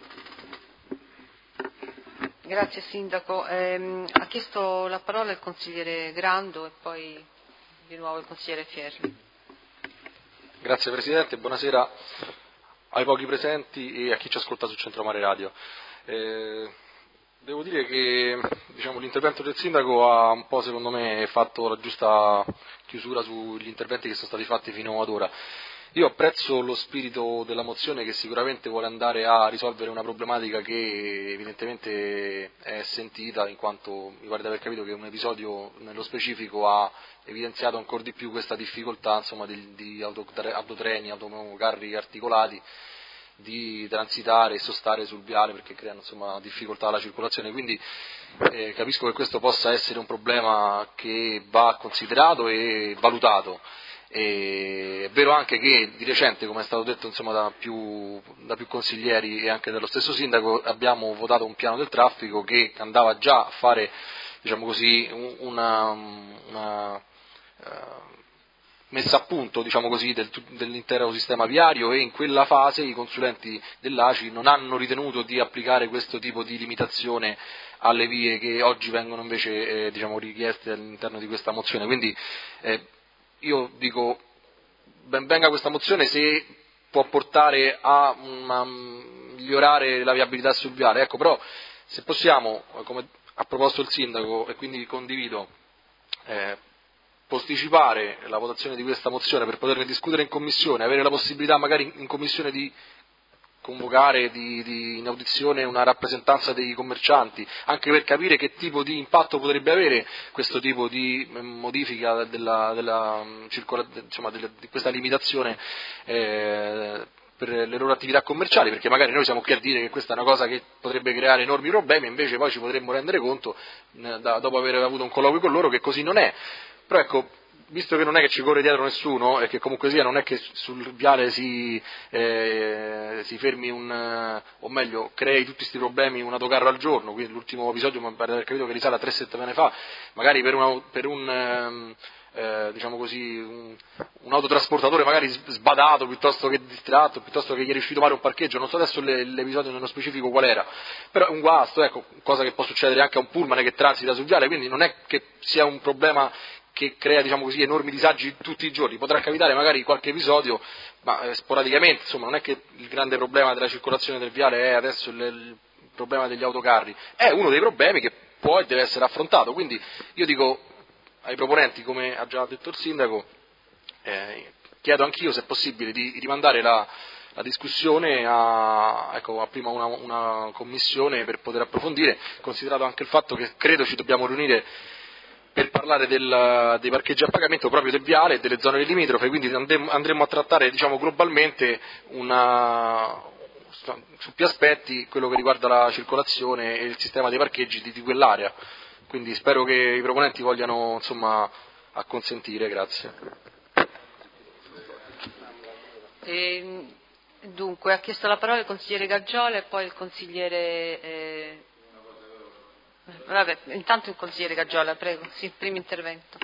Grazie Sindaco. Eh, ha chiesto la parola il consigliere Grando e poi di nuovo il consigliere Fierri. Grazie Presidente, buonasera ai pochi presenti e a chi ci ascolta su Centromare Radio. Eh, devo dire che diciamo, l'intervento del Sindaco ha un po' secondo me fatto la giusta chiusura sugli interventi che sono stati fatti fino ad ora. Io apprezzo lo spirito della mozione che sicuramente vuole andare a risolvere una problematica che evidentemente è sentita, in quanto mi pare di aver capito che un episodio nello specifico ha evidenziato ancora di più questa difficoltà insomma, di, di autotreni, autocarri articolati di transitare e sostare sul viale perché creano insomma, difficoltà alla circolazione. Quindi eh, capisco che questo possa essere un problema che va considerato e valutato. E è vero anche che di recente, come è stato detto insomma, da, più, da più consiglieri e anche dallo stesso sindaco, abbiamo votato un piano del traffico che andava già a fare diciamo così, una, una uh, messa a punto diciamo così, del, dell'intero sistema viario, e in quella fase i consulenti dell'A C I non hanno ritenuto di applicare questo tipo di limitazione alle vie che oggi vengono invece eh, diciamo, richieste all'interno di questa mozione. Quindi eh, io dico, ben venga questa mozione se può portare a una, migliorare la viabilità sul viale, ecco, però se possiamo, come ha proposto il Sindaco, e quindi condivido, eh, posticipare la votazione di questa mozione per poterne discutere in Commissione, avere la possibilità magari in Commissione di convocare di, di, in audizione una rappresentanza dei commercianti, anche per capire che tipo di impatto potrebbe avere questo tipo di modifica della, della, circola, insomma, della, di questa limitazione eh, per le loro attività commerciali, perché magari noi siamo qui a dire che questa è una cosa che potrebbe creare enormi problemi, invece poi ci potremmo rendere conto, eh, da, dopo aver avuto un colloquio con loro, che così non è. Però ecco, visto che non è che ci corre dietro nessuno e che comunque sia non è che sul viale si, eh, si fermi un, o meglio crei tutti questi problemi un autocarro al giorno, quindi l'ultimo episodio mi pare di aver capito che risale a tre settimane fa, magari per, una, per un, eh, diciamo così, un, un autotrasportatore magari sbadato piuttosto che distratto, piuttosto che gli è riuscito a fare un parcheggio, non so adesso le, l'episodio nello specifico qual era, però è un guasto, ecco, cosa che può succedere anche a un pullman che transita sul viale, quindi non è che sia un problema che crea, diciamo così, enormi disagi tutti i giorni, potrà capitare magari qualche episodio, ma eh, sporadicamente, insomma, non è che il grande problema della circolazione del viale è adesso il, il problema degli autocarri, è uno dei problemi che può e deve essere affrontato, quindi io dico ai proponenti, come ha già detto il sindaco, eh, chiedo anch'io se è possibile di rimandare la, la discussione a, ecco, a prima una, una commissione per poter approfondire, considerato anche il fatto che credo ci dobbiamo riunire per parlare del, dei parcheggi a pagamento proprio del viale e delle zone limitrofe, quindi andremo, andremo a trattare, diciamo, globalmente una, su più aspetti quello che riguarda la circolazione e il sistema dei parcheggi di, di quell'area. Quindi spero che i proponenti vogliano, insomma, acconsentire. Grazie. E, dunque, ha chiesto la parola il consigliere Gaggiola e poi il consigliere... Eh... Vabbè, intanto il consigliere Gaggiola, prego, sì, primo intervento.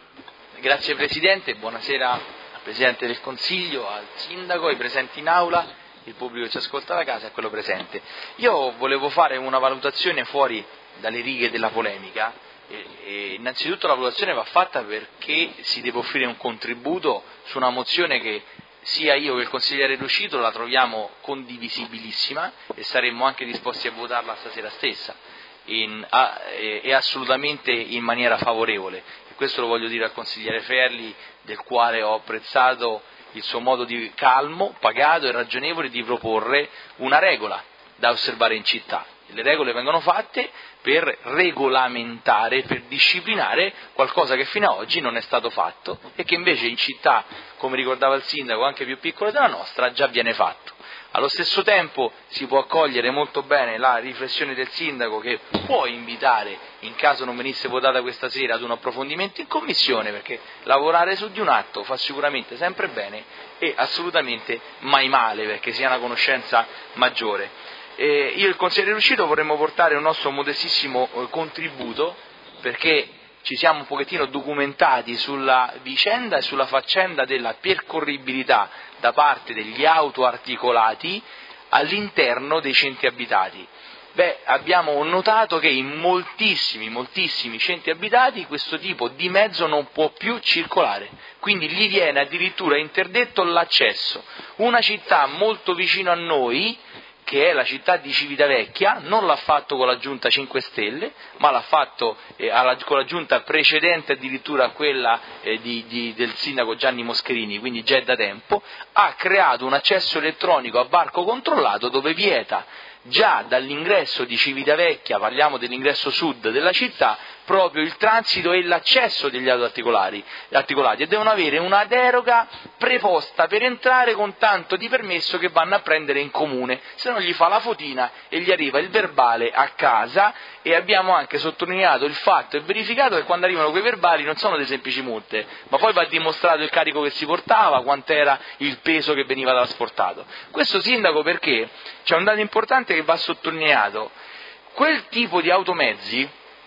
Grazie Presidente, buonasera al Presidente del Consiglio, al Sindaco, ai presenti in aula, il pubblico che ci ascolta da casa e a quello presente. Io volevo fare una valutazione fuori dalle righe della polemica e, e innanzitutto la valutazione va fatta perché si deve offrire un contributo su una mozione che sia io che il consigliere Ruscito la troviamo condivisibilissima e saremmo anche disposti a votarla stasera stessa. In, a, e, e assolutamente in maniera favorevole, e questo lo voglio dire al consigliere Ferli, del quale ho apprezzato il suo modo di calmo, pagato e ragionevole di proporre una regola da osservare in città. Le regole vengono fatte per regolamentare, per disciplinare qualcosa che fino ad oggi non è stato fatto e che invece in città, come ricordava il sindaco, anche più piccole della nostra, già viene fatto. Allo stesso tempo si può accogliere molto bene la riflessione del sindaco che può invitare, in caso non venisse votata questa sera, ad un approfondimento in commissione, perché lavorare su di un atto fa sicuramente sempre bene e assolutamente mai male, perché sia una conoscenza maggiore. Eh, io e il consigliere Ruscito vorremmo portare un nostro modestissimo eh, contributo, perché ci siamo un pochettino documentati sulla vicenda e sulla faccenda della percorribilità da parte degli autoarticolati all'interno dei centri abitati. Beh, abbiamo notato che in moltissimi, moltissimi centri abitati questo tipo di mezzo non può più circolare, quindi gli viene addirittura interdetto l'accesso. Una città molto vicino a noi, che è la città di Civitavecchia, non l'ha fatto con la giunta cinque Stelle, ma l'ha fatto eh, alla, con la giunta precedente addirittura a quella eh, di, di, del sindaco Gianni Moscherini, quindi già è da tempo, ha creato un accesso elettronico a varco controllato dove vieta già dall'ingresso di Civitavecchia, parliamo dell'ingresso sud della città, proprio il transito e l'accesso degli autoarticolati articolati, e devono avere una deroga preposta per entrare con tanto di permesso che vanno a prendere in comune, se no gli fa la fotina e gli arriva il verbale a casa. E abbiamo anche sottolineato il fatto e verificato che quando arrivano quei verbali non sono delle semplici multe, ma poi va dimostrato il carico che si portava, quant'era il peso che veniva trasportato. Questo sindaco perché c'è un dato importante che va sottolineato: quel tipo di automezzi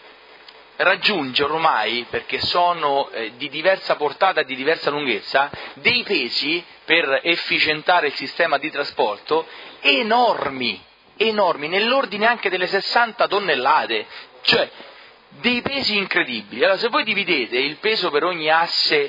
raggiunge ormai, perché sono eh, di diversa portata e di diversa lunghezza, dei pesi per efficientare il sistema di trasporto enormi, enormi, nell'ordine anche delle sessanta tonnellate, cioè dei pesi incredibili. Allora, se voi dividete il peso per ogni asse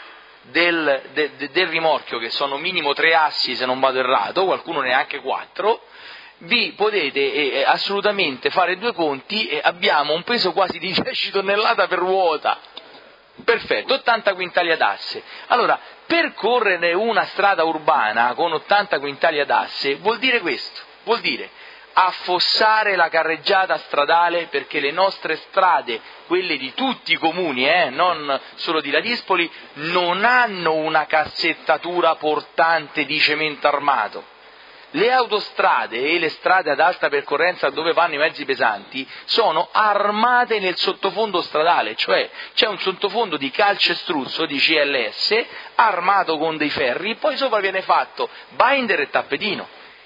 del, de, de, del rimorchio, che sono minimo tre assi se non vado errato, qualcuno neanche quattro, vi potete eh, assolutamente fare due conti e abbiamo un peso quasi di dieci tonnellate per ruota. Perfetto, ottanta quintali ad asse. Allora, percorrere una strada urbana con ottanta quintali ad asse vuol dire questo, vuol dire affossare la carreggiata stradale, perché le nostre strade, quelle di tutti i comuni, eh, non solo di Ladispoli, non hanno una cassettatura portante di cemento armato. Le autostrade e le strade ad alta percorrenza dove vanno i mezzi pesanti sono armate nel sottofondo stradale, cioè c'è un sottofondo di calcestruzzo, di C L S, armato con dei ferri, poi sopra viene fatto binder e tappetino.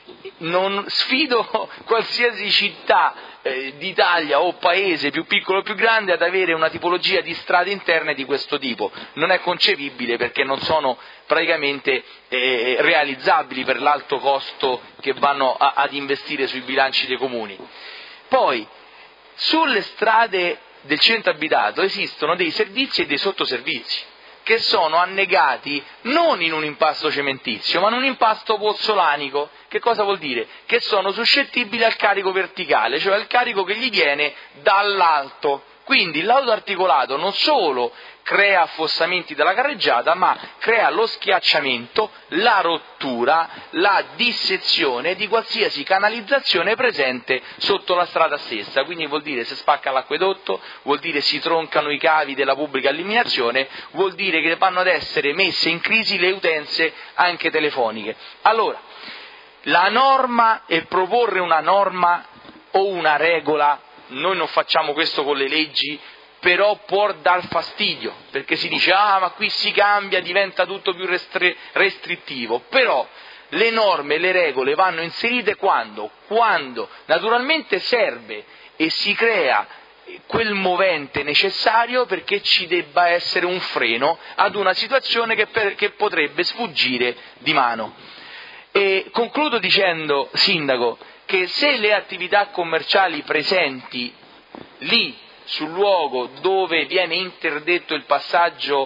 non sfido qualsiasi città eh, d'Italia o paese più piccolo o più grande ad avere una tipologia di strade interne di questo tipo. Non è concepibile perché non sono praticamente eh, realizzabili per l'alto costo che vanno a, ad investire sui bilanci dei comuni. Poi, sulle strade del centro abitato esistono dei servizi e dei sottoservizi che sono annegati non in un impasto cementizio, ma in un impasto pozzolanico. Che cosa vuol dire? Che sono suscettibili al carico verticale, cioè al carico che gli viene dall'alto. Quindi l'autoarticolato non solo crea affossamenti dalla carreggiata, ma crea lo schiacciamento, la rottura, la dissezione di qualsiasi canalizzazione presente sotto la strada stessa. Quindi vuol dire se spacca l'acquedotto, vuol dire si troncano i cavi della pubblica illuminazione, vuol dire che vanno ad essere messe in crisi le utenze anche telefoniche. Allora, la norma e proporre una norma o una regola, noi non facciamo questo con le leggi, però può dar fastidio, perché si dice ah ma qui si cambia, diventa tutto più restri- restrittivo, però le norme e le regole vanno inserite quando? Quando naturalmente serve e si crea quel movente necessario perché ci debba essere un freno ad una situazione che, per, che potrebbe sfuggire di mano. E concludo dicendo, Sindaco, che se le attività commerciali presenti lì sul luogo dove viene interdetto il passaggio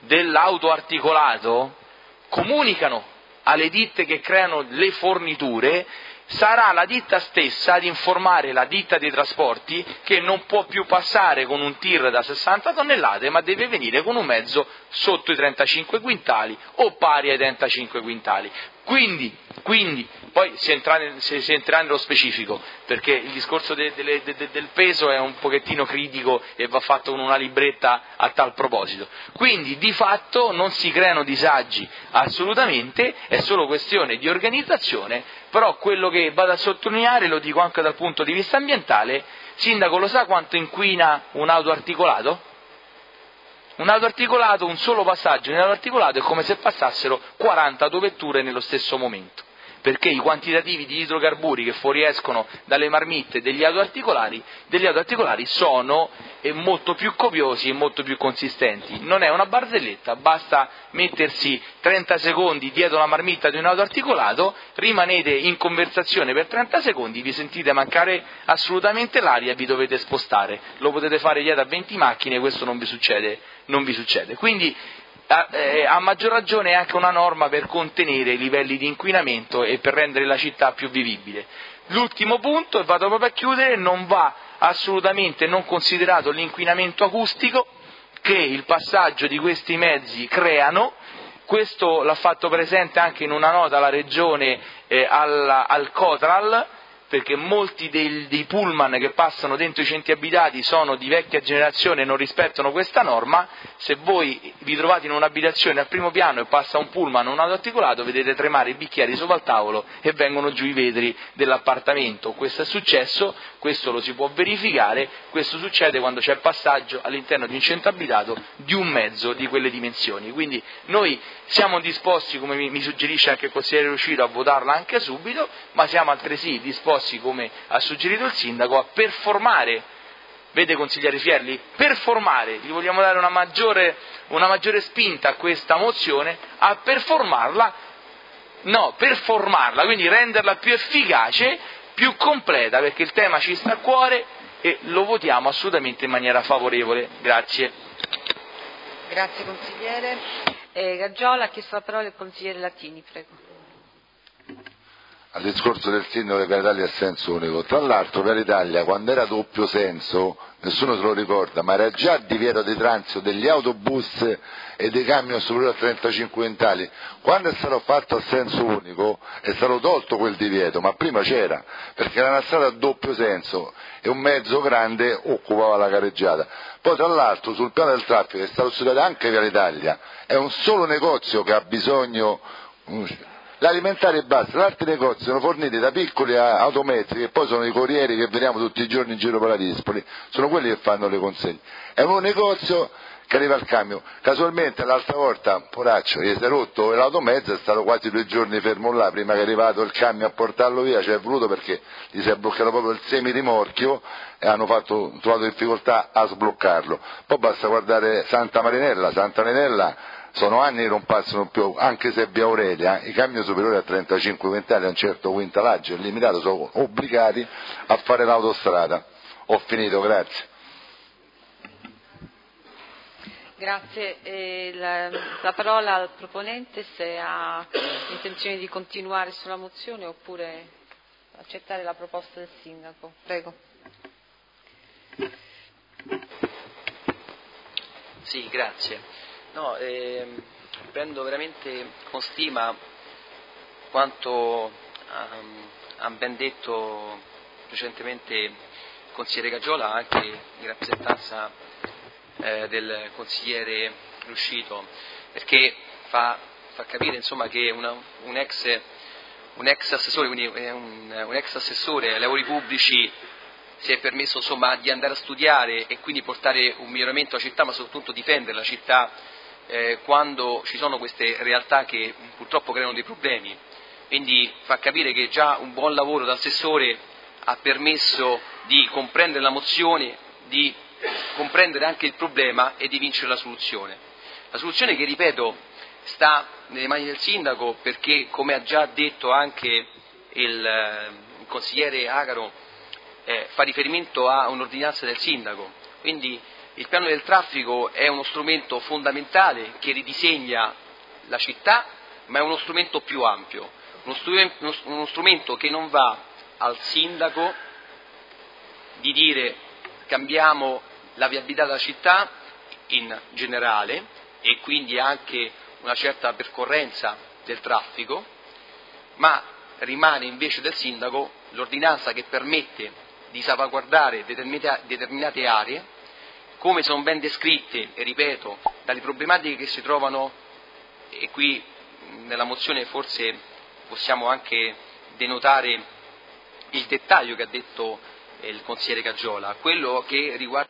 dell'autoarticolato comunicano alle ditte che creano le forniture, sarà la ditta stessa ad informare la ditta dei trasporti che non può più passare con un tir da sessanta tonnellate, ma deve venire con un mezzo sotto i trentacinque quintali o pari ai trentacinque quintali. Quindi, quindi poi si entrerà, si, si entrerà nello specifico, perché il discorso de, de, de, de, del peso è un pochettino critico e va fatto con una libretta a tal proposito. Quindi di fatto non si creano disagi assolutamente, è solo questione di organizzazione, però quello che vado a sottolineare, lo dico anche dal punto di vista ambientale, Sindaco, lo sa quanto inquina un autoarticolato? Un autoarticolato, un solo passaggio in autoarticolato è come se passassero quaranta autovetture nello stesso momento, perché i quantitativi di idrocarburi che fuoriescono dalle marmitte degli autoarticolari, degli autoarticolari sono eh, molto più copiosi e molto più consistenti. Non è una barzelletta, basta mettersi trenta secondi dietro la marmitta di un autoarticolato, rimanete in conversazione per trenta secondi, vi sentite mancare assolutamente l'aria e vi dovete spostare. Lo potete fare dietro a venti macchine, questo non vi succede, non vi succede. Quindi A, eh, a maggior ragione è anche una norma per contenere i livelli di inquinamento e per rendere la città più vivibile. L'ultimo punto, e vado proprio a chiudere, non va assolutamente non considerato l'inquinamento acustico che il passaggio di questi mezzi creano. Questo l'ha fatto presente anche in una nota la Regione eh, al, al Cotral, perché molti dei, dei pullman che passano dentro i centri abitati sono di vecchia generazione e non rispettano questa norma. Se voi vi trovate in un'abitazione al primo piano e passa un pullman o un autoarticolato, vedete tremare i bicchieri sopra il tavolo e vengono giù i vetri dell'appartamento. Questo è successo, questo lo si può verificare, questo succede quando c'è passaggio all'interno di un centro abitato di un mezzo di quelle dimensioni. Quindi noi siamo disposti, come mi, mi suggerisce anche il consigliere Lucito, a votarla anche subito, ma siamo altresì disposti, come ha suggerito il Sindaco, a performare, vede consigliere Fierli, performare, gli vogliamo dare una maggiore, una maggiore spinta a questa mozione, a performarla, no, performarla, quindi renderla più efficace, più completa, perché il tema ci sta a cuore e lo votiamo assolutamente in maniera favorevole. Grazie. Grazie consigliere. Eh, Gaggiola ha chiesto la parola il consigliere Latini, prego. Al discorso del sindaco di Piana Italia a senso unico, tra l'altro Piana Italia quando era doppio senso, nessuno se lo ricorda, ma era già divieto di transito degli autobus e dei camion superiori a trentacinque quintali. Quando è stato fatto a senso unico è stato tolto quel divieto, ma prima c'era, perché era una strada a doppio senso e un mezzo grande occupava la carreggiata. Poi tra l'altro sul piano del traffico è stato studiato anche Piana Italia, è un solo negozio che ha bisogno. L'alimentare basta, gli altri negozi sono forniti da piccoli automezzi che poi sono i corrieri che vediamo tutti i giorni in giro per la Dispoli, sono quelli che fanno le consegne. È un negozio che arriva al camion. Casualmente l'altra volta, poraccio, gli si è rotto l'automezzo, è stato quasi due giorni fermo là prima che è arrivato il camion a portarlo via, ci è voluto perché gli si è bloccato proprio il semirimorchio e hanno fatto, trovato difficoltà a sbloccarlo. Poi basta guardare Santa Marinella, Santa Marinella sono anni che non passano più, anche se via Aurelia, i camion superiori a trentacinque quintali a un certo quintalaggio limitato sono obbligati a fare l'autostrada. Ho finito, grazie. Grazie. E la, la parola al proponente se ha intenzione di continuare sulla mozione oppure accettare la proposta del Sindaco. Prego. Sì, grazie. No, ehm, prendo veramente con stima quanto um, ha ben detto recentemente il consigliere Gaggiola, anche in rappresentanza eh, del consigliere Ruscito, perché fa, fa capire insomma, che una, un, ex, un ex assessore, quindi un, un ex assessore ai lavori pubblici si è permesso insomma, di andare a studiare e quindi portare un miglioramento alla città, ma soprattutto difendere la città eh, quando ci sono queste realtà che purtroppo creano dei problemi. Quindi fa capire che già un buon lavoro da assessore ha permesso di comprendere la mozione, di comprendere anche il problema e di vincere la soluzione. La soluzione che, ripeto, sta nelle mani del sindaco perché, come ha già detto anche il, il consigliere Agaro, eh, fa riferimento a un'ordinanza del sindaco. Quindi il piano del traffico è uno strumento fondamentale che ridisegna la città, ma è uno strumento più ampio, uno strumento, uno strumento che non va al sindaco di dire cambiamo la viabilità della città in generale e quindi anche una certa percorrenza del traffico, ma rimane invece del sindaco l'ordinanza che permette di salvaguardare determinate aree, come sono ben descritte, e ripeto, dalle problematiche che si trovano, e qui nella mozione forse possiamo anche denotare il dettaglio che ha detto il consigliere Gaggiola, quello che riguarda